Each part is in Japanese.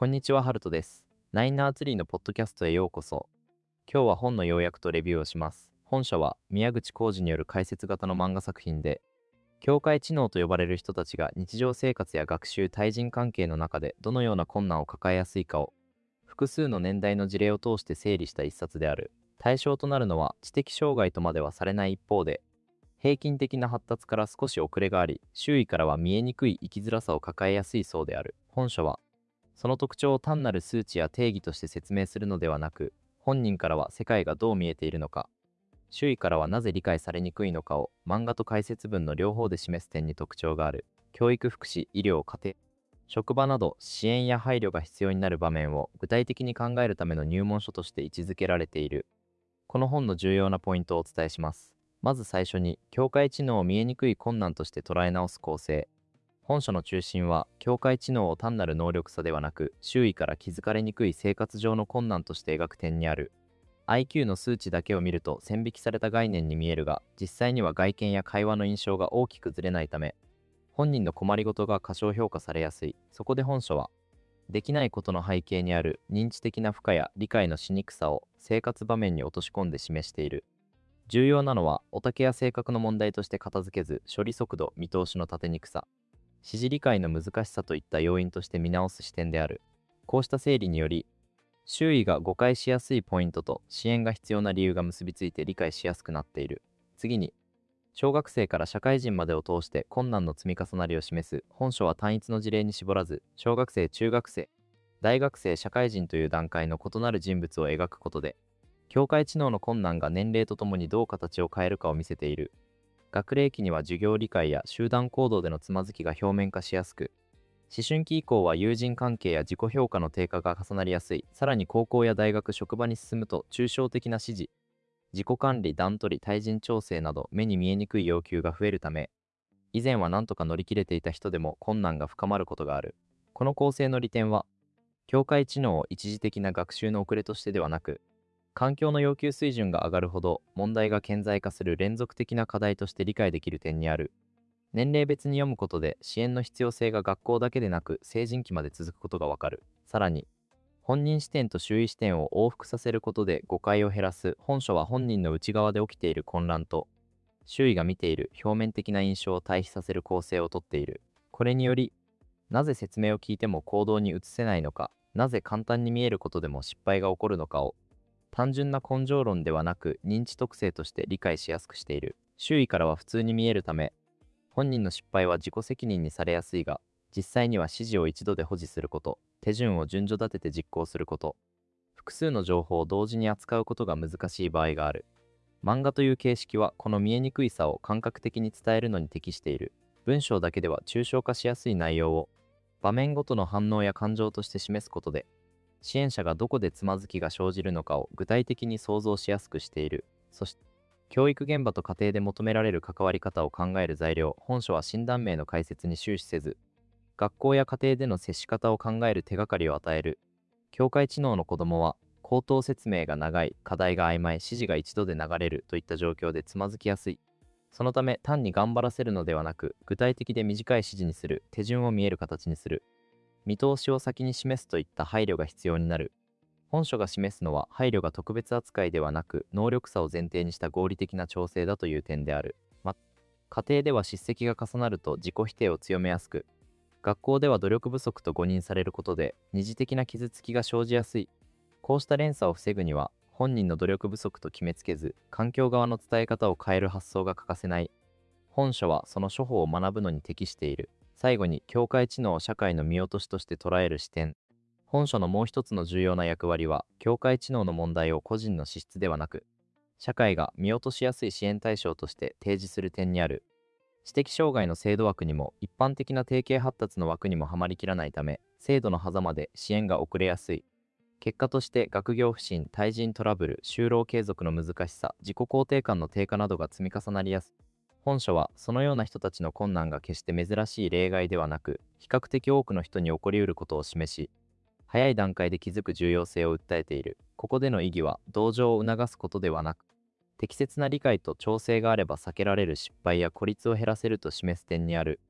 こんにちは、ハルトです。ナインナーツリーのポッドキャストへようこそ。今日は本の要約とレビューをします。本書は宮口浩二による解説型の漫画作品で、境界知能と呼ばれる人たちが日常生活や学習、対人関係の中でどのような困難を抱えやすいかを、複数の年代の事例を通して整理した一冊である。対象となるのは知的障害とまではされない一方で、平均的な発達から少し遅れがあり、周囲からは見えにくい生きづらさを抱えやすいそうである。本書はその特徴を単なる数値や定義として説明するのではなく、本人からは世界がどう見えているのか、周囲からはなぜ理解されにくいのかを漫画と解説文の両方で示す点に特徴がある。教育、福祉、医療、家庭、職場など支援や配慮が必要になる場面を具体的に考えるための入門書として位置づけられている。この本の重要なポイントをお伝えします。まず最初に、境界知能を見えにくい困難として捉え直す構成。本書の中心は、境界知能を単なる能力差ではなく、周囲から気づかれにくい生活上の困難として描く点にある。IQ の数値だけを見ると線引きされた概念に見えるが、実際には外見や会話の印象が大きくずれないため、本人の困りごとが過小評価されやすい。そこで本書は、できないことの背景にある認知的な負荷や理解のしにくさを生活場面に落とし込んで示している。重要なのは、おたけや性格の問題として片付けず、処理速度、見通しの立てにくさ、指示理解の難しさといった要因として見直す視点である。こうした整理により、周囲が誤解しやすいポイントと支援が必要な理由が結びついて理解しやすくなっている。次に、小学生から社会人までを通して困難の積み重なりを示す。本書は単一の事例に絞らず、小学生、中学生、大学生、社会人という段階の異なる人物を描くことで、境界知能の困難が年齢とともにどう形を変えるかを見せている。学齢期には授業理解や集団行動でのつまずきが表面化しやすく、思春期以降は友人関係や自己評価の低下が重なりやすい。さらに高校や大学、職場に進むと抽象的な指示、自己管理、段取り、対人調整など目に見えにくい要求が増えるため、以前は何とか乗り切れていた人でも困難が深まることがある。この構成の利点は、境界知能を一時的な学習の遅れとしてではなく、環境の要求水準が上がるほど問題が顕在化する連続的な課題として理解できる点にある。年齢別に読むことで支援の必要性が学校だけでなく成人期まで続くことがわかる。さらに、本人視点と周囲視点を往復させることで誤解を減らす。本書は本人の内側で起きている混乱と周囲が見ている表面的な印象を対比させる構成をとっている。これにより、なぜ説明を聞いても行動に移せないのか、なぜ簡単に見えることでも失敗が起こるのかを単純な根性論ではなく認知特性として理解しやすくしている。周囲からは普通に見えるため、本人の失敗は自己責任にされやすいが、実際には指示を一度で保持すること、手順を順序立てて実行すること、複数の情報を同時に扱うことが難しい場合がある。漫画という形式はこの見えにくい差を感覚的に伝えるのに適している。文章だけでは抽象化しやすい内容を場面ごとの反応や感情として示すことで、支援者がどこでつまずきが生じるのかを具体的に想像しやすくしている。そして、教育現場と家庭で求められる関わり方を考える材料。本書は診断名の解説に終始せず、学校や家庭での接し方を考える手がかりを与える。境界知能の子供は、口頭説明が長い、課題が曖昧、指示が一度で流れるといった状況でつまずきやすい。そのため、単に頑張らせるのではなく、具体的で短い指示にする、手順を見える形にする、見通しを先に示すといった配慮が必要になる。本書が示すのは配慮が特別扱いではなく能力差を前提にした合理的な調整だという点である。家庭では叱責が重なると自己否定を強めやすく、学校では努力不足と誤認されることで二次的な傷つきが生じやすい。こうした連鎖を防ぐには本人の努力不足と決めつけず、環境側の伝え方を変える発想が欠かせない。本書はその処方を学ぶのに適している。最後に、境界知能を社会の見落としとして捉える視点。本書のもう一つの重要な役割は、境界知能の問題を個人の資質ではなく、社会が見落としやすい支援対象として提示する点にある。知的障害の制度枠にも、一般的な定型発達の枠にもはまりきらないため、制度の狭間で支援が遅れやすい。結果として、学業不振、対人トラブル、就労継続の難しさ、自己肯定感の低下などが積み重なりやすい。本書は、そのような人たちの困難が決して珍しい例外ではなく、比較的多くの人に起こりうることを示し、早い段階で気づく重要性を訴えている。ここでの意義は、同情を促すことではなく、適切な理解と調整があれば避けられる失敗や孤立を減らせると示す点にある。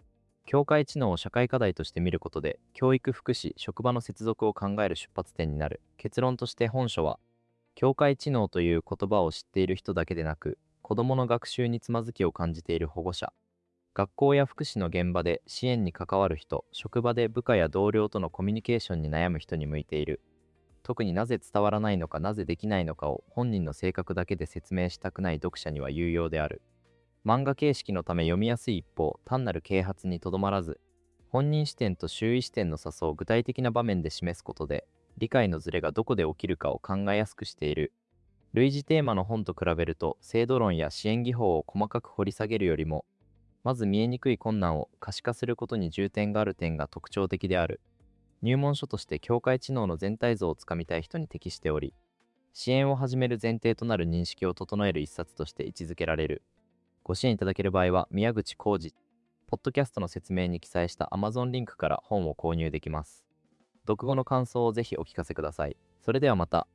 境界知能を社会課題として見ることで、教育福祉、職場の接続を考える出発点になる。結論として本書は、境界知能という言葉を知っている人だけでなく、子どもの学習につまずきを感じている保護者、学校や福祉の現場で支援に関わる人、職場で部下や同僚とのコミュニケーションに悩む人に向いている。特になぜ伝わらないのか、なぜできないのかを本人の性格だけで説明したくない読者には有用である。漫画形式のため読みやすい一方、単なる啓発にとどまらず、本人視点と周囲視点の差を具体的な場面で示すことで、理解のズレがどこで起きるかを考えやすくしている。類似テーマの本と比べると、制度論や支援技法を細かく掘り下げるよりも、まず見えにくい困難を可視化することに重点がある点が特徴的である。入門書として境界知能の全体像をつかみたい人に適しており、支援を始める前提となる認識を整える一冊として位置づけられる。ご支援いただける場合は、宮口浩二、ポッドキャストの説明に記載した Amazon リンクから本を購入できます。読後の感想をぜひお聞かせください。それではまた。